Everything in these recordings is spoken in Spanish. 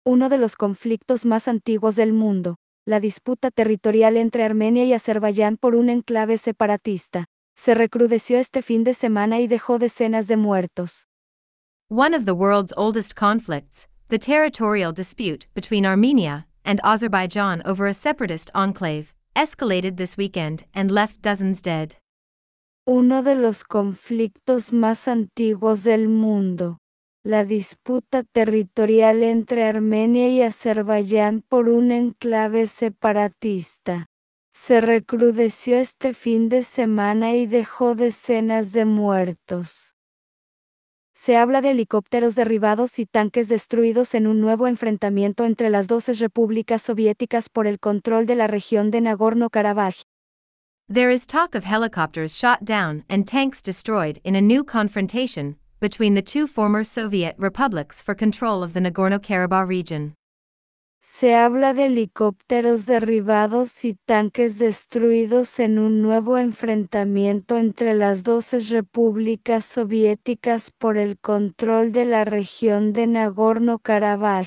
Uno de los conflictos más antiguos del mundo, la disputa territorial entre Armenia y Azerbaiyán por un enclave separatista, se recrudeció este fin de semana y dejó decenas de muertos. One of the world's oldest conflicts, the territorial dispute between Armenia and Azerbaijan over a separatist enclave, escalated this weekend and left dozens dead. Uno de los conflictos más antiguos del mundo, la disputa territorial entre Armenia y Azerbaiyán por un enclave separatista, se recrudeció este fin de semana y dejó decenas de muertos. Se habla de helicópteros derribados y tanques destruidos en un nuevo enfrentamiento entre las dos repúblicas soviéticas por el control de la región de Nagorno-Karabaj. There is talk of helicopters shot down and tanks destroyed in a new confrontation between the two former Soviet republics for control of the Nagorno-Karabakh region. Se habla de helicópteros derribados y tanques destruidos en un nuevo enfrentamiento entre las dos repúblicas soviéticas por el control de la región de Nagorno-Karabaj.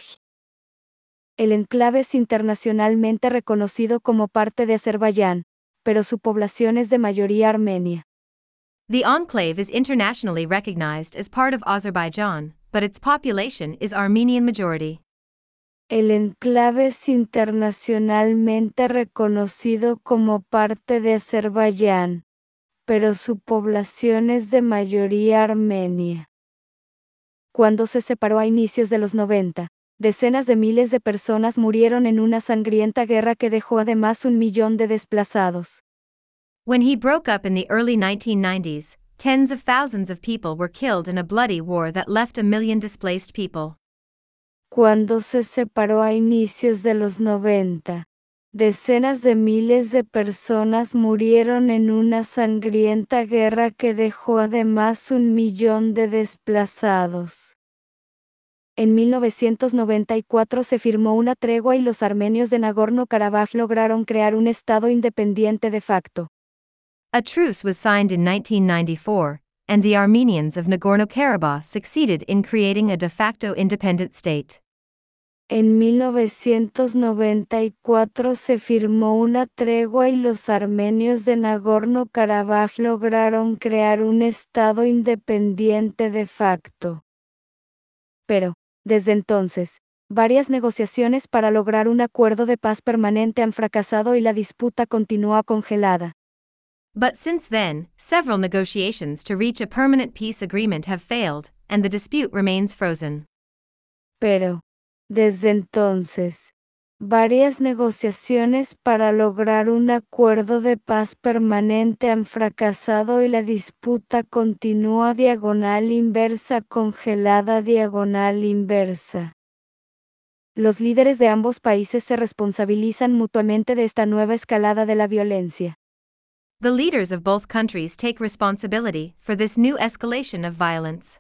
El enclave es internacionalmente reconocido como parte de Azerbaiyán, pero su población es de mayoría armenia. The enclave is internationally recognized as part of Azerbaijan, but its population is Armenian majority. El enclave es internacionalmente reconocido como parte de Azerbaiyán, pero su población es de mayoría armenia. Cuando se separó a inicios de los 90, decenas de miles de personas murieron en una sangrienta guerra que dejó además 1 millón de desplazados. When he broke up in the early 1990s, tens of thousands of people were killed in a bloody war that left 1 million displaced people. Cuando se separó a inicios de los 90, decenas de miles de personas murieron en una sangrienta guerra que dejó además 1 millón de desplazados. En 1994 se firmó una tregua y los armenios de Nagorno-Karabaj lograron crear un estado independiente de facto. A truce was signed in 1994, and the Armenians of Nagorno-Karabakh succeeded in creating a de facto independent state. En 1994 se firmó una tregua y los armenios de Nagorno-Karabaj lograron crear un estado independiente de facto. Pero, desde entonces, varias negociaciones para lograr un acuerdo de paz permanente han fracasado y la disputa continúa congelada. But since then, several negotiations to reach a permanent peace agreement have failed, and the dispute remains frozen. Pero, desde entonces, varias negociaciones para lograr un acuerdo de paz permanente han fracasado y la disputa continúa diagonal inversa congelada diagonal inversa. Los líderes de ambos países se responsabilizan mutuamente de esta nueva escalada de la violencia. The leaders of both countries take responsibility for this new escalation of violence.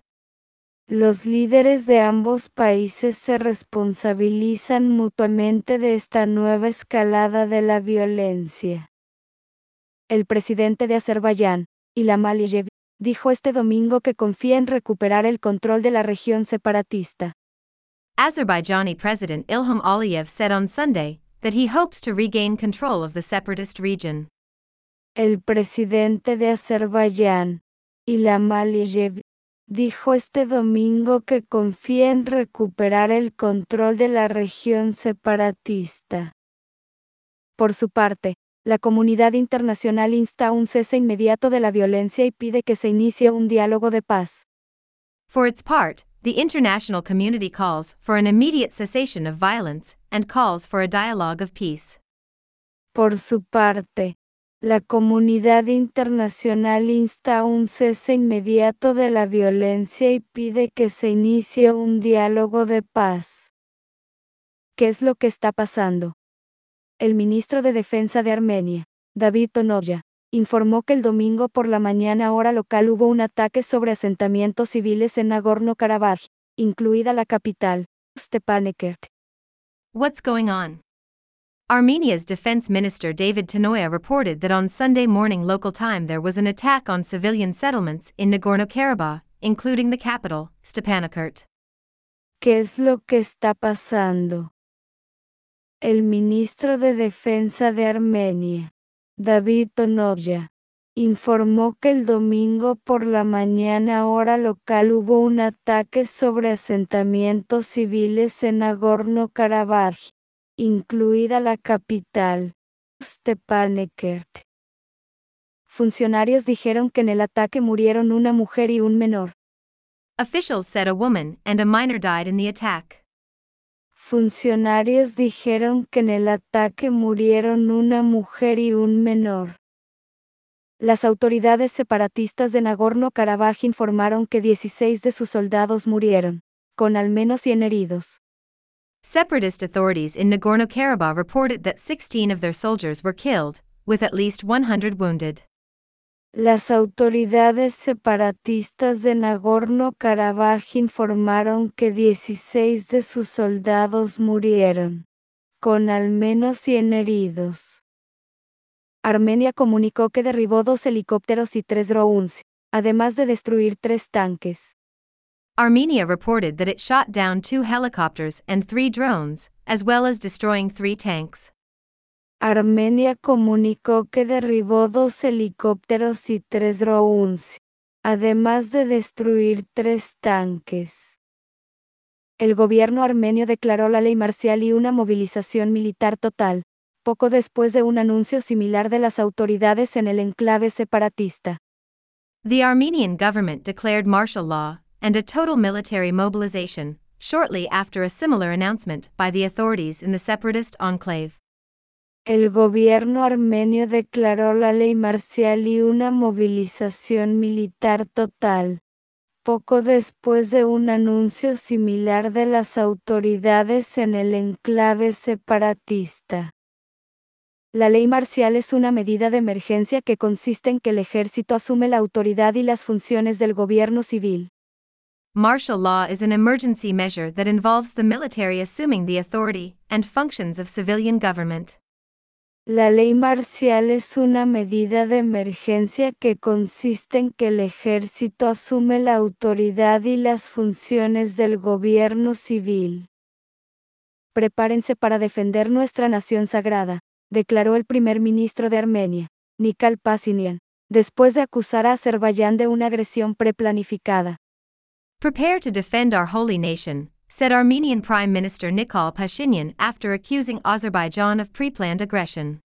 Los líderes de ambos países se responsabilizan mutuamente de esta nueva escalada de la violencia. El presidente de Azerbaiyán, Ilham Aliyev, dijo este domingo que confía en recuperar el control de la región separatista. Azerbaijani President Ilham Aliyev said on Sunday that he hopes to regain control of the separatist region. El presidente de Azerbaiyán, Ilham Aliyev, dijo este domingo que confía en recuperar el control de la región separatista. Por su parte, la comunidad internacional insta a un cese inmediato de la violencia y pide que se inicie un diálogo de paz. For its part, the international community calls for an immediate cessation of violence and calls for a dialogue of peace. Por su parte, la comunidad internacional insta a un cese inmediato de la violencia y pide que se inicie un diálogo de paz. ¿Qué es lo que está pasando? El ministro de Defensa de Armenia, David Tonoya, informó que el domingo por la mañana hora local hubo un ataque sobre asentamientos civiles en Nagorno-Karabaj, incluida la capital, Stepanakert. What's going on? Armenia's defense minister David Tanoya reported that on Sunday morning local time there was an attack on civilian settlements in Nagorno-Karabakh, including the capital, Stepanakert. ¿Qué es lo que está pasando? El ministro de Defensa de Armenia, David Tonoya, informó que el domingo por la mañana hora local hubo un ataque sobre asentamientos civiles en Nagorno-Karabaj, incluida la capital, Stepanakert. Funcionarios dijeron que en el ataque murieron una mujer y un menor. Officials said a woman and a minor died in the attack. Funcionarios dijeron que en el ataque murieron una mujer y un menor. Las autoridades separatistas de Nagorno-Karabaj informaron que 16 de sus soldados murieron, con al menos 100 heridos. Separatist authorities in Nagorno-Karabakh reported that 16 of their soldiers were killed, with at least 100 wounded. Las autoridades separatistas de Nagorno-Karabaj informaron que 16 de sus soldados murieron, con al menos 100 heridos. Armenia comunicó que derribó 2 helicópteros y 3 drones, además de destruir 3 tanques. Armenia reported that it shot down 2 helicopters and 3 drones, as well as destroying 3 tanks. Armenia comunicó que derribó 2 helicópteros y 3 drones, además de destruir 3 tanques. El gobierno armenio declaró la ley marcial y una movilización militar total, poco después de un anuncio similar de las autoridades en el enclave separatista. The Armenian government declared martial law and a total military mobilization, shortly after a similar announcement by the authorities in the separatist enclave. El gobierno armenio declaró la ley marcial y una movilización militar total, poco después de un anuncio similar de las autoridades en el enclave separatista. La ley marcial es una medida de emergencia que consiste en que el ejército asume la autoridad y las funciones del gobierno civil. Martial law is an emergency measure that involves the military assuming the authority and functions of civilian government. La ley marcial es una medida de emergencia que consiste en que el ejército asume la autoridad y las funciones del gobierno civil. Prepárense para defender nuestra nación sagrada, declaró el primer ministro de Armenia, Nikol Pashinyan, después de acusar a Azerbaiyán de una agresión preplanificada. Prepare to defend our holy nation, said Armenian Prime Minister Nikol Pashinyan after accusing Azerbaijan of pre-planned aggression.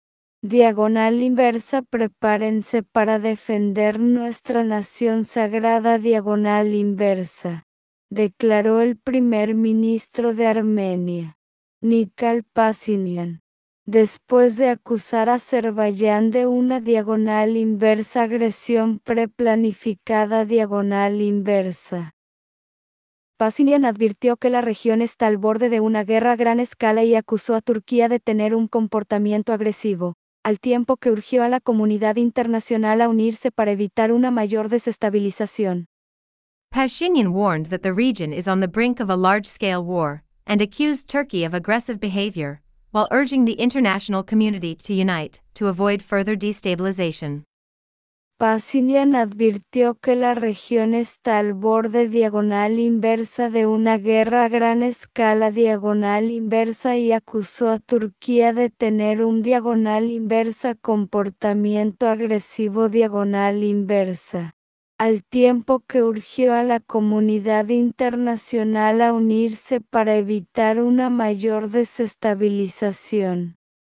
Diagonal inversa. Prepárense para defender nuestra nación sagrada. Diagonal inversa, declaró el primer ministro de Armenia, Nikol Pashinyan, después de acusar a Azerbaiyán de una diagonal inversa agresión preplanificada. Diagonal inversa. Pashinyan advirtió que la región está al borde de una guerra a gran escala y acusó a Turquía de tener un comportamiento agresivo, al tiempo que urgió a la comunidad internacional a unirse para evitar una mayor desestabilización. Pashinyan warned that the region is on the brink of a large-scale war, and accused Turkey of aggressive behavior, while urging the international community to unite to avoid further destabilization. Pashinyan advirtió que la región está al borde. Diagonal inversa de una guerra a gran escala. Diagonal inversa y acusó a Turquía de tener un diagonal inversa comportamiento agresivo. Diagonal inversa, al tiempo que urgió a la comunidad internacional a unirse para evitar una mayor desestabilización.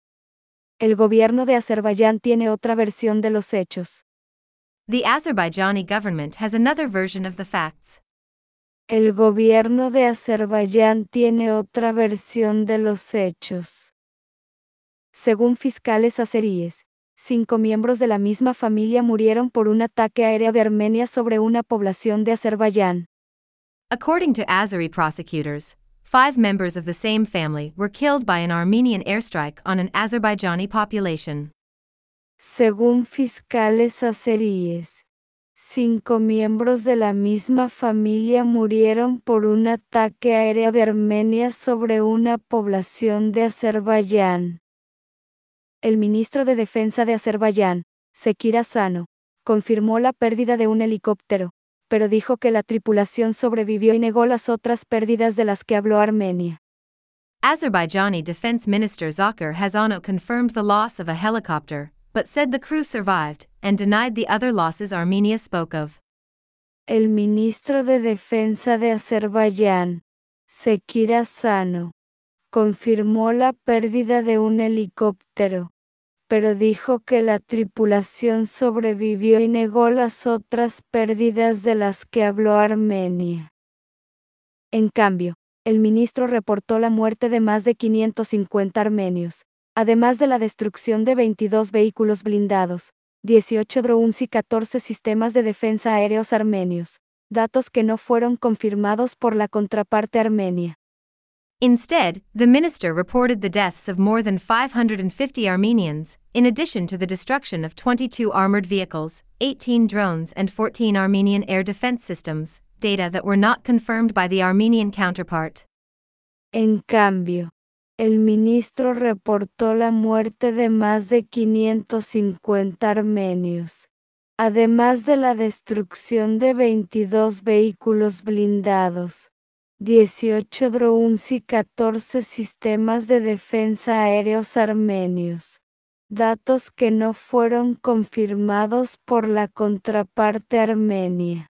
El gobierno de Azerbaiyán tiene otra versión de los hechos. The Azerbaijani government has another version of the facts. El gobierno de Azerbaiyán tiene otra versión de los hechos. Según fiscales azeríes, 5 miembros de la misma familia murieron por un ataque aéreo de Armenia sobre una población de Azerbaiyán. According to Azeri prosecutors, 5 members of the same family were killed by an Armenian airstrike on an Azerbaijani population. Según fiscales azeríes, 5 miembros de la misma familia murieron por un ataque aéreo de Armenia sobre una población de Azerbaiyán. El ministro de Defensa de Azerbaiyán, Sekir Asano, confirmó la pérdida de un helicóptero, pero dijo que la tripulación sobrevivió y negó las otras pérdidas de las que habló Armenia. Azerbaijani Defense Minister Zakir Hazano confirmed the loss of a helicopter, but said the crew survived, and denied the other losses Armenia spoke of. El ministro de Defensa de Azerbaiyán, Sekir Hasano, confirmó la pérdida de un helicóptero, pero dijo que la tripulación sobrevivió y negó las otras pérdidas de las que habló Armenia. En cambio, el ministro reportó la muerte de más de 550 armenios, además de la destrucción de 22 vehículos blindados, 18 drones y 14 sistemas de defensa aéreos armenios, datos que no fueron confirmados por la contraparte armenia. Instead, the minister reported the deaths of more than 550 Armenians, in addition to the destruction of 22 armored vehicles, 18 drones and 14 Armenian air defense systems, data that were not confirmed by the Armenian counterpart. En cambio, el ministro reportó la muerte de más de 550 armenios, además de la destrucción de 22 vehículos blindados, 18 drones y 14 sistemas de defensa aéreos armenios, datos que no fueron confirmados por la contraparte armenia.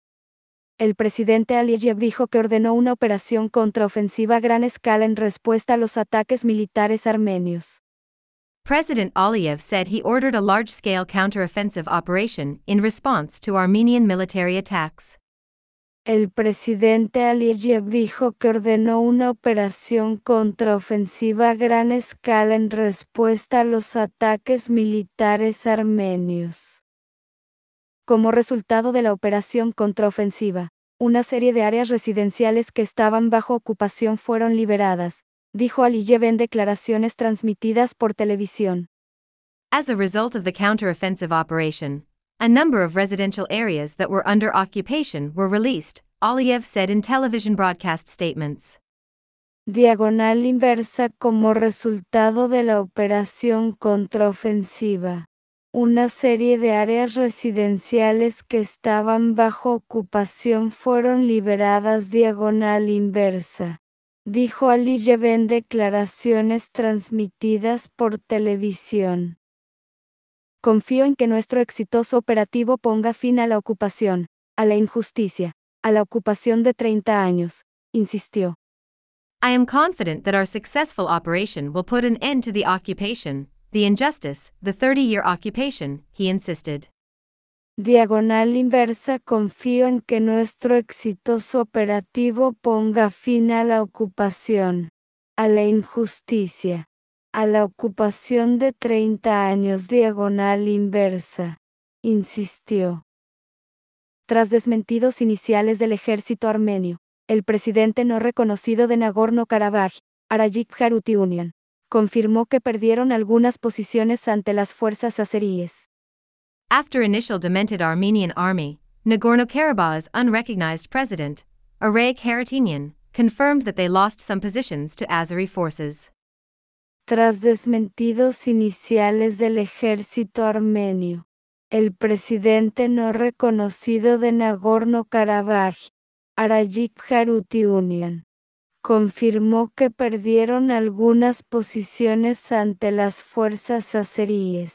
El presidente Aliyev dijo que ordenó una operación contraofensiva a gran escala en respuesta a los ataques militares armenios. President Aliyev said he ordered a large-scale counteroffensive operation in response to Armenian military attacks. El presidente Aliyev dijo que ordenó una operación contraofensiva a gran escala en respuesta a los ataques militares armenios. Como resultado de la operación contraofensiva, una serie de áreas residenciales que estaban bajo ocupación fueron liberadas, dijo Aliyev en declaraciones transmitidas por televisión. As a result of the counteroffensive operation, a number of residential areas that were under occupation were released, Aliyev said in television broadcast statements. Diagonal inversa. Como resultado de la operación contraofensiva, una serie de áreas residenciales que estaban bajo ocupación fueron liberadas. Diagonal inversa, dijo Aliyev en declaraciones transmitidas por televisión. Confío en que nuestro exitoso operativo ponga fin a la ocupación, a la injusticia, a la ocupación de 30 años, insistió. I am confident that our successful operation will put an end to the occupation, the injustice, the 30-year occupation, he insisted. Diagonal inversa. Confío en que nuestro exitoso operativo ponga fin a la ocupación, a la injusticia, a la ocupación de 30 años. Diagonal inversa, insistió. Tras desmentidos iniciales del ejército armenio, el presidente no reconocido de Nagorno-Karabaj, Arayik Harutyunyan, confirmó que perdieron algunas posiciones ante las fuerzas azeríes. After initial demented Armenian army, Nagorno-Karabach's unrecognized president, Arayik Harutyunyan, confirmed that they lost some positions to Azeri forces. Tras desmentidos iniciales del ejército armenio, el presidente no reconocido de Nagorno-Karabaj, Arayik Harutyunyan, confirmó que perdieron algunas posiciones ante las fuerzas azeríes.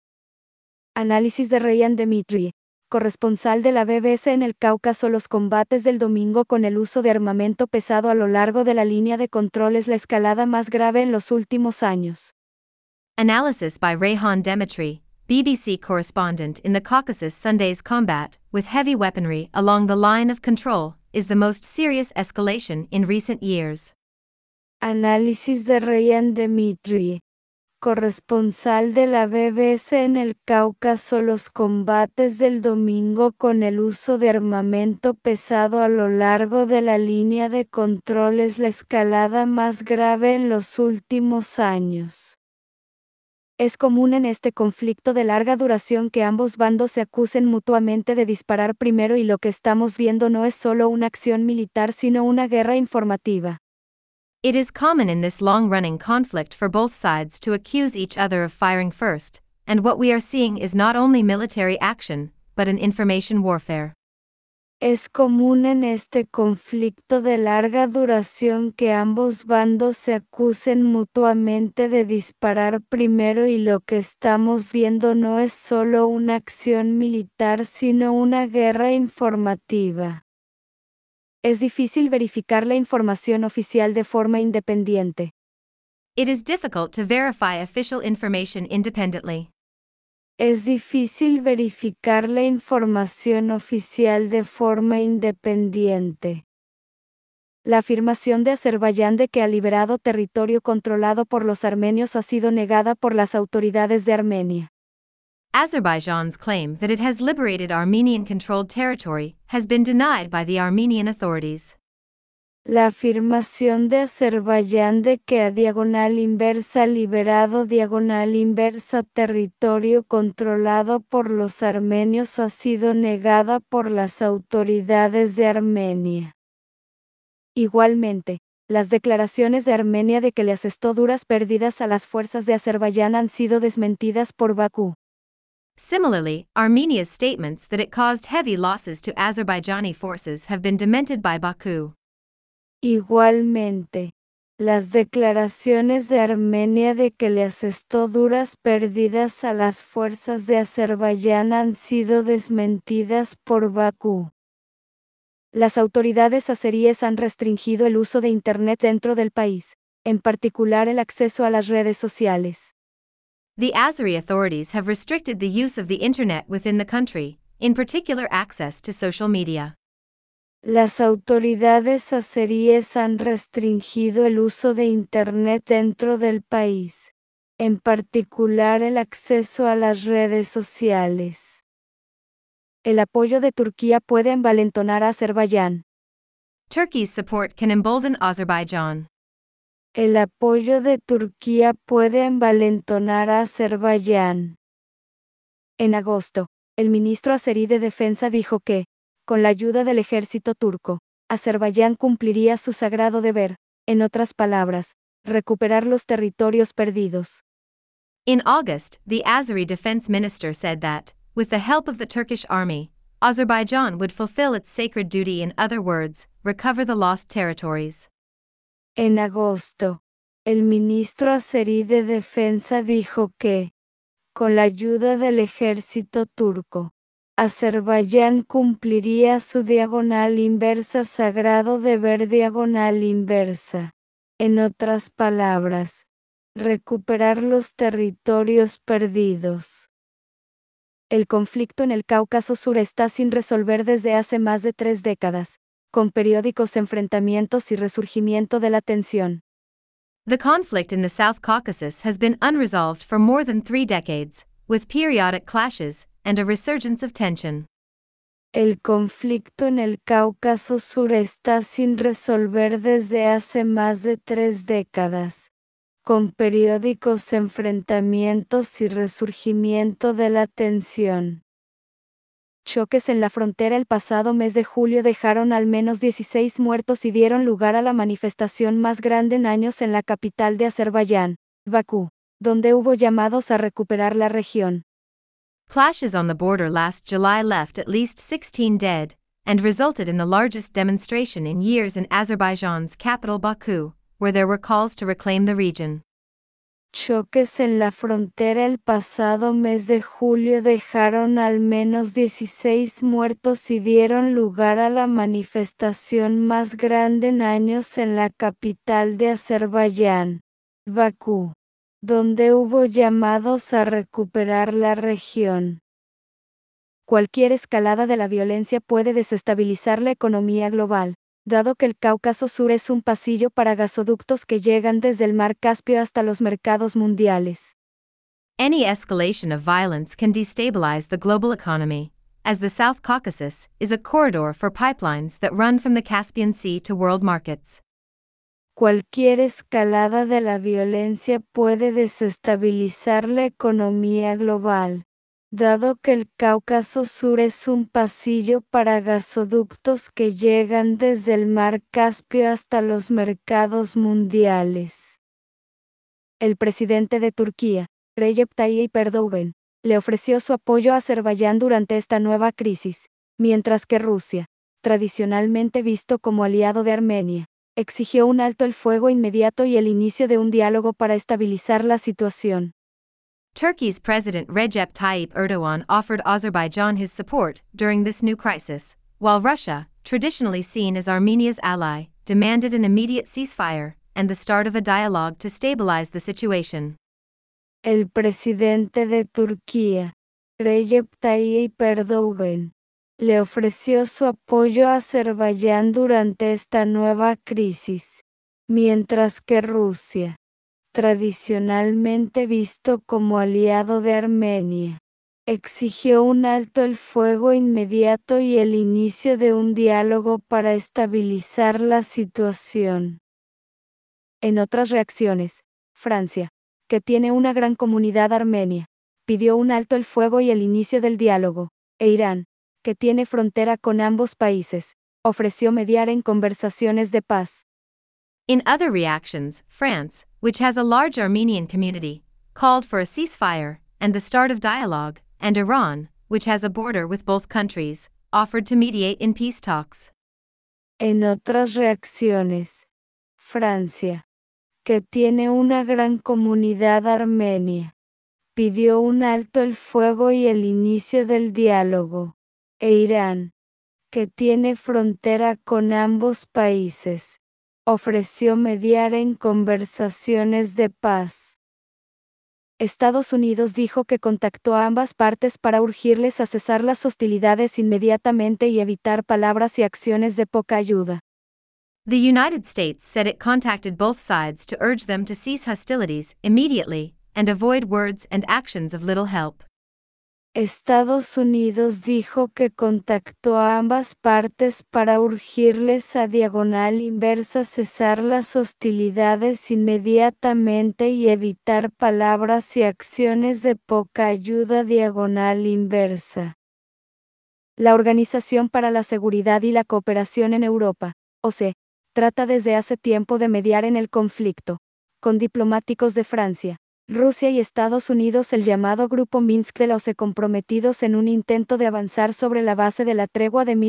Análisis de Ryan Dmitry, corresponsal de la BBC en el Cáucaso. Los combates del domingo con el uso de armamento pesado a lo largo de la línea de control es la escalada más grave en los últimos años. Analysis by Rayhan Dmitry, BBC correspondent in the Caucasus. Sunday's combat, with heavy weaponry along the line of control, is the most serious escalation in recent years. Análisis de Ryan Dmitry, corresponsal de la BBC en el Cáucaso. Los combates del domingo con el uso de armamento pesado a lo largo de la línea de control es la escalada más grave en los últimos años. Es común en este conflicto de larga duración que ambos bandos se acusen mutuamente de disparar primero, y lo que estamos viendo no es solo una acción militar sino una guerra informativa. It is common in this long-running conflict for both sides to accuse each other of firing first, and what we are seeing is not only military action, but an information warfare. Es común en este conflicto de larga duración que ambos bandos se acusen mutuamente de disparar primero y lo que estamos viendo no es solo una acción militar sino una guerra informativa. Es difícil verificar la información oficial de forma independiente. It is difficult to verify official information independently. Es difícil verificar la información oficial de forma independiente. La afirmación de Azerbaiyán de que ha liberado territorio controlado por los armenios ha sido negada por las autoridades de Armenia. Azerbaijan's claim that it has liberated Armenian-controlled territory has been denied by the Armenian authorities. La afirmación de Azerbaiyán de que ha liberado territorio controlado por los armenios ha sido negada por las autoridades de Armenia. Igualmente, las declaraciones de Armenia de que le asestó duras pérdidas a las fuerzas de Azerbaiyán han sido desmentidas por Bakú. Similarly, Armenia's statements that it caused heavy losses to Azerbaijani forces have been demented by Baku. Igualmente, las declaraciones de Armenia de que le asestó duras pérdidas a las fuerzas de Azerbaiyán han sido desmentidas por Bakú. Las autoridades azeríes han restringido el uso de Internet dentro del país, en particular el acceso a las redes sociales. The Azeri authorities have restricted the use of the Internet within the country, in particular access to social media. Las autoridades azeríes han restringido el uso de Internet dentro del país, en particular el acceso a las redes sociales. El apoyo de Turquía puede envalentonar a Azerbaiyán. Turkey's support can embolden Azerbaijan. El apoyo de Turquía puede envalentonar a Azerbaiyán. En agosto, el ministro azerí de Defensa dijo que, con la ayuda del ejército turco, Azerbaiyán cumpliría su sagrado deber, en otras palabras, recuperar los territorios perdidos. In August, the Azeri defense minister said that, with the help of the Turkish army, Azerbaijan would fulfill its sacred duty, in other words, recover the lost territories. En agosto, el ministro azerí de Defensa dijo que, con la ayuda del ejército turco, Azerbaiyán cumpliría su sagrado deber inversa. En otras palabras, recuperar los territorios perdidos. El conflicto en el Cáucaso Sur está sin resolver desde hace más de 3 décadas, con periódicos enfrentamientos y resurgimiento de la tensión. The conflict in the South Caucasus has been unresolved for more than 3 decades, with periodic clashes and a resurgence of tension. El conflicto en el Cáucaso Sur está sin resolver desde hace más de 3 décadas, con periódicos enfrentamientos y resurgimiento de la tensión. Choques en la frontera el pasado mes de julio dejaron al menos 16 muertos y dieron lugar a la manifestación más grande en años en la capital de Azerbaiyán, Bakú, donde hubo llamados a recuperar la región. Clashes on the border last July left at least 16 dead, and resulted in the largest demonstration in years in Azerbaijan's capital Baku, where there were calls to reclaim the region. Choques en la frontera el pasado mes de julio dejaron al menos 16 muertos y dieron lugar a la manifestación más grande en años en la capital de Azerbaiyán, Bakú, donde hubo llamados a recuperar la región. Cualquier escalada de la violencia puede desestabilizar la economía global, dado que el Cáucaso Sur es un pasillo para gasoductos que llegan desde el Mar Caspio hasta los mercados mundiales. Any escalation of violence can destabilize the global economy, as the South Caucasus is a corridor for pipelines that run from the Caspian Sea to world markets. Cualquier escalada de la violencia puede desestabilizar la economía global, dado que el Cáucaso Sur es un pasillo para gasoductos que llegan desde el Mar Caspio hasta los mercados mundiales. El presidente de Turquía, Recep Tayyip Erdoğan, le ofreció su apoyo a Azerbaiyán durante esta nueva crisis, mientras que Rusia, tradicionalmente visto como aliado de Armenia, exigió un alto el fuego inmediato y el inicio de un diálogo para estabilizar la situación. Turkey's President Recep Tayyip Erdogan offered Azerbaijan his support during this new crisis, while Russia, traditionally seen as Armenia's ally, demanded an immediate ceasefire and the start of a dialogue to stabilize the situation. El presidente de Turquía, Recep Tayyip Erdogan, le ofreció su apoyo a Azerbaiyán durante esta nueva crisis, mientras que Rusia, tradicionalmente visto como aliado de Armenia, exigió un alto el fuego inmediato y el inicio de un diálogo para estabilizar la situación. En otras reacciones, Francia, que tiene una gran comunidad armenia, pidió un alto el fuego y el inicio del diálogo, e Irán, que tiene frontera con ambos países, ofreció mediar en conversaciones de paz. In other reactions, France, which has a large Armenian community, called for a ceasefire and the start of dialogue, and Iran, which has a border with both countries, offered to mediate in peace talks. En otras reacciones, Francia, que tiene una gran comunidad armenia, pidió un alto el fuego y el inicio del diálogo, e Irán, que tiene frontera con ambos países, ofreció mediar en conversaciones de paz. Estados Unidos dijo que contactó a ambas partes para urgirles a cesar las hostilidades inmediatamente y evitar palabras y acciones de poca ayuda. The United States said it contacted both sides to urge them to cease hostilities immediately and avoid words and actions of little help. Estados Unidos dijo que contactó a ambas partes para urgirles a diagonal inversa cesar las hostilidades inmediatamente y evitar palabras y acciones de poca ayuda diagonal inversa. La Organización para la Seguridad y la Cooperación en Europa, OSCE, trata desde hace tiempo de mediar en el conflicto, con diplomáticos de Francia, Rusia y Estados Unidos, el llamado Grupo Minsk de la OSCE, comprometidos en un intento de avanzar sobre la base de la tregua de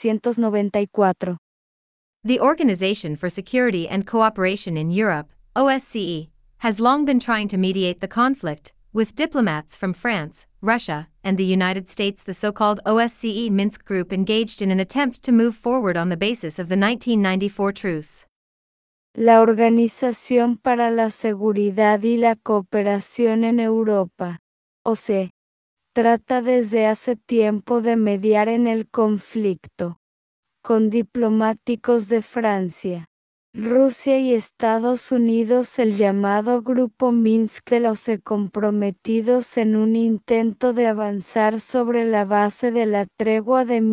1994. The Organization for Security and Cooperation in Europe, OSCE, has long been trying to mediate the conflict, with diplomats from France, Russia, and the United States. The so-called OSCE Minsk Group engaged in an attempt to move forward on the basis of the 1994 truce. La Organización para la Seguridad y la Cooperación en Europa, OSCE, trata desde hace tiempo de mediar en el conflicto, con diplomáticos de Francia, Rusia y Estados Unidos, el llamado Grupo Minsk de la OSCE, comprometidos en un intento de avanzar sobre la base de la tregua de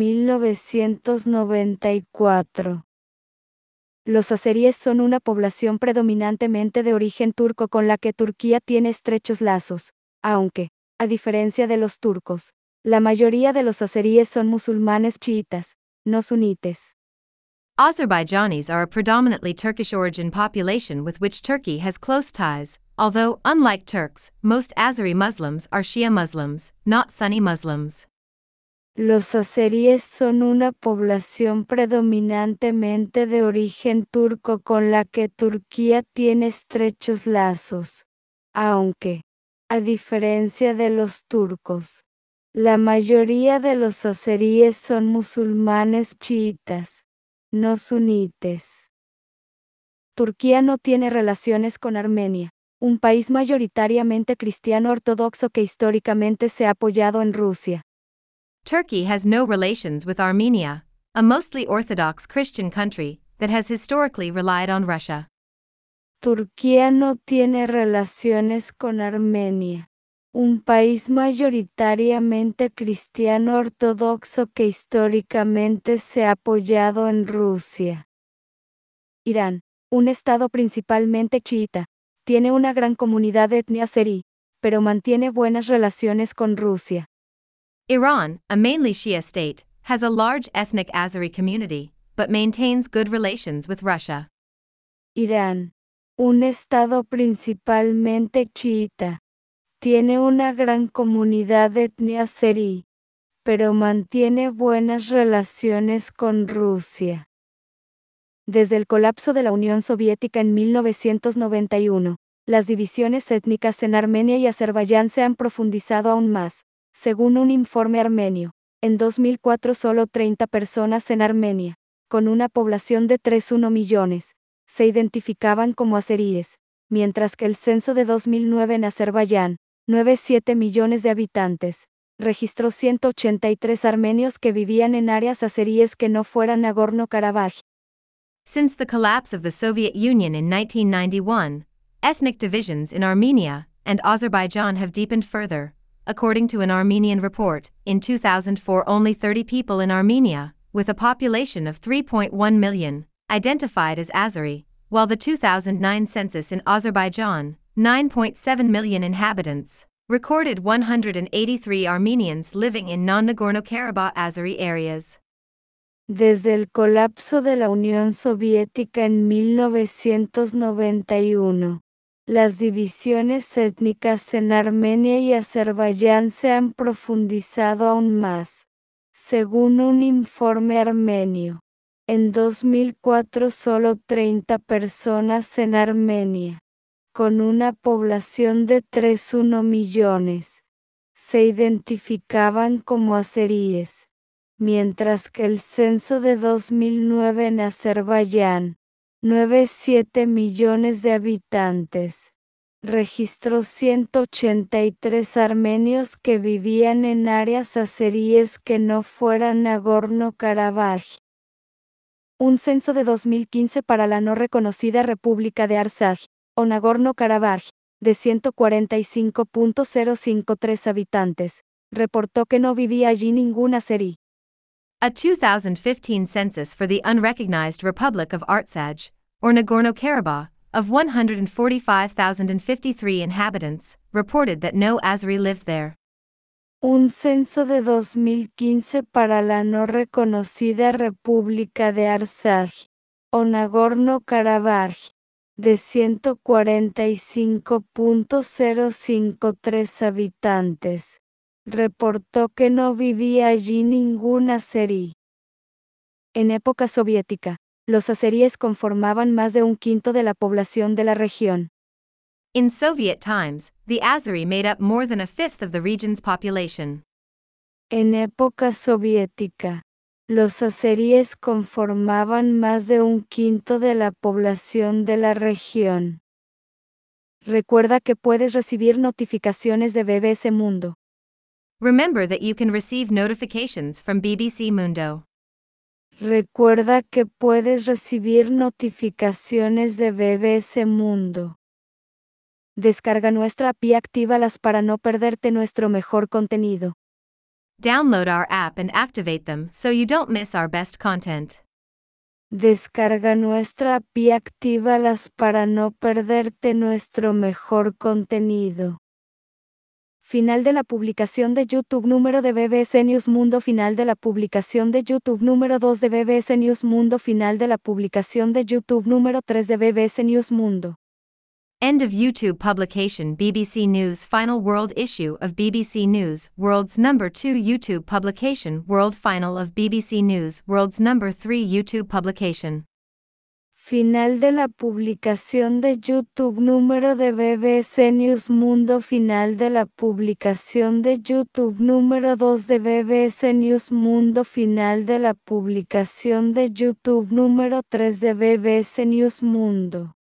1994. Los azeríes son una población predominantemente de origen turco con la que Turquía tiene estrechos lazos, aunque, a diferencia de los turcos, la mayoría de los azeríes son musulmanes chiitas, no sunites. Azerbaijanis are a predominantly Turkish origin population with which Turkey has close ties, although, unlike Turks, most Azeri Muslims are Shia Muslims, not Sunni Muslims. Los azeríes son una población predominantemente de origen turco con la que Turquía tiene estrechos lazos, aunque, a diferencia de los turcos, la mayoría de los azeríes son musulmanes chiitas, no sunites. Turquía no tiene relaciones con Armenia, un país mayoritariamente cristiano ortodoxo que históricamente se ha apoyado en Rusia. Turkey has no relations with Armenia, a mostly Orthodox Christian country that has historically relied on Russia. Turquía no tiene relaciones con Armenia, un país mayoritariamente cristiano ortodoxo que históricamente se ha apoyado en Rusia. Irán, un estado principalmente chiita, tiene una gran comunidad de etnia azerí, pero mantiene buenas relaciones con Rusia. Iran, a mainly Shia state, has a large ethnic Azeri community, but maintains good relations with Russia. Irán, un estado principalmente chiita, tiene una gran comunidad de etnia azerí, pero mantiene buenas relaciones con Rusia. Desde el colapso de la Unión Soviética en 1991, las divisiones étnicas en Armenia y Azerbaiyán se han profundizado aún más. Según un informe armenio, en 2004 solo 30 personas en Armenia, con una población de 3,1 millones, se identificaban como azeríes, mientras que el censo de 2009 en Azerbaiyán, 9,7 millones de habitantes, registró 183 armenios que vivían en áreas azeríes que no fueran Nagorno-Karabaj. Since the collapse of the Soviet Union in 1991, ethnic divisions in Armenia and Azerbaijan have deepened further. According to an Armenian report, in 2004 only 30 people in Armenia, with a population of 3.1 million, identified as Azeri, while the 2009 census in Azerbaijan, 9.7 million inhabitants, recorded 183 Armenians living in non-Nagorno-Karabakh Azeri areas. Desde el colapso de la Unión Soviética en 1991, las divisiones étnicas en Armenia y Azerbaiyán se han profundizado aún más. Según un informe armenio, en 2004 solo 30 personas en Armenia, con una población de 3,1 millones, se identificaban como azeríes, mientras que el censo de 2009 en Azerbaiyán, 9,7 millones de habitantes, registró 183 armenios que vivían en áreas azeríes que no fueran Nagorno-Karabaj. Un censo de 2015 para la no reconocida República de Artsaj, o Nagorno-Karabaj, de 145.053 habitantes, reportó que no vivía allí ningún azerí. A 2015 census for the unrecognized Republic of Artsaj, or Nagorno-Karabakh, of 145,053 inhabitants, reported that no Azeri lived there. Un censo de 2015 para la no reconocida República de Artsaj, o Nagorno-Karabaj, de 145.053 habitantes, reportó que no vivía allí ningún azerí. En época soviética, los azeríes conformaban más de un quinto de la población de la región. In Soviet times, the Azeri made up more than a fifth of the region's population. En época soviética, los azeríes conformaban más de un quinto de la población de la región. Recuerda que puedes recibir notificaciones de BBC Mundo. Remember that you can receive notifications from BBC Mundo. Recuerda que puedes recibir notificaciones de BBC Mundo. Descarga nuestra app y actívalas para no perderte nuestro mejor contenido. Download our app and activate them so you don't miss our best content. Descarga nuestra app y actívalas para no perderte nuestro mejor contenido. Final de la publicación de YouTube número de BBC News Mundo. Final de la publicación de YouTube número 2 de BBC News Mundo. Final de la publicación de YouTube número 3 de BBC News Mundo. End of YouTube publication. BBC News Final World Issue of BBC News World's number 2 YouTube publication. World Final of BBC News World's number 3 YouTube publication. Final de la publicación de YouTube número de BBC News Mundo. Final de la publicación de YouTube número 2 de BBC News Mundo. Final de la publicación de YouTube número 3 de BBC News Mundo.